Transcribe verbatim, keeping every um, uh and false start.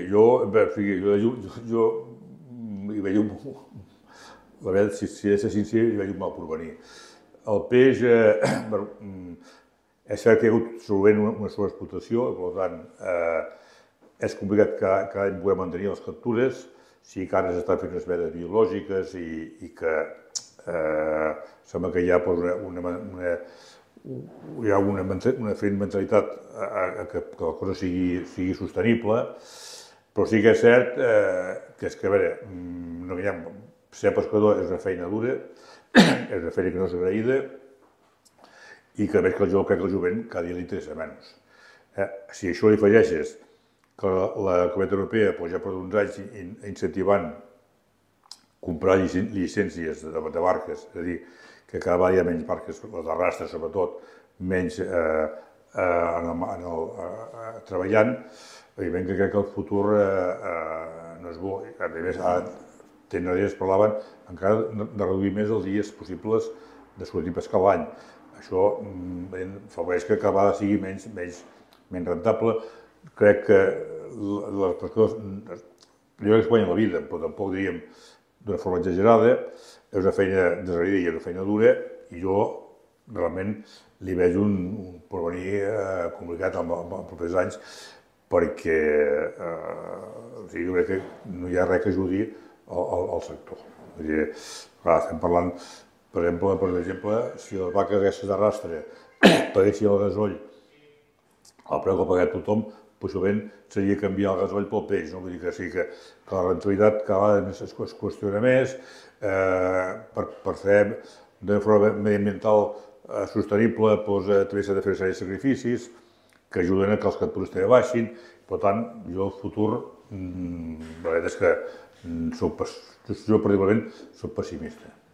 jo, jo, jo hi veig un... La veritat, si he de ser sincer, hi veig un mal porvenir. El peix, és cert que hi ha hagut sovint una sobreexplotació, per tant, és complicat que cada any puguem mantenir les captures, sí que ara s'estan fent unes vedes biològiques i que sembla que hi ha una hi ha una mentalitat que la cosa sigui sostenible, però sí que és cert que és que, a veure, no enganyem, ser pescador és una feina dura, és una feina que no és agraïda i que a més que el jovent, crec que el jovent cada dia li interessa menys. Si això li afegeixes que la Comunitat Europea ja per uns anys incentivant comprar llicències de barques, és a dir, que cada vegada hi ha menys barques, les d'arrastre sobretot, menys treballant, evidentment que crec que el futur no és bo. A més, ara es parlaven encara de reduir més els dies possibles de sortir a pescar l'any. Això favoreix que cada vegada sigui menys rentable. Crec que els pescadors, jo crec que es guanyen la vida, però tampoc diríem d'una forma exagerada, és una feina desagraïda i és una feina dura, i jo realment li veig un porvenir complicat en els propers anys, perquè jo crec que no hi ha res que ajudi al sector. Estem parlant, per exemple, per exemple, si les vaques aquestes d'arrastre paguessin el gasoll al preu que ha pagat tothom, possiblement seria canviar el gasoll pel peix. Vull dir que sí que la rentabilitat cada vegada es qüestiona més, per fer d'una forma mediambiental sostenible també s'ha de fer seris sacrificis que ajuden a que els captures també baixin. Per tant, jo el futur, la veritat és que jo particularment soc pessimista.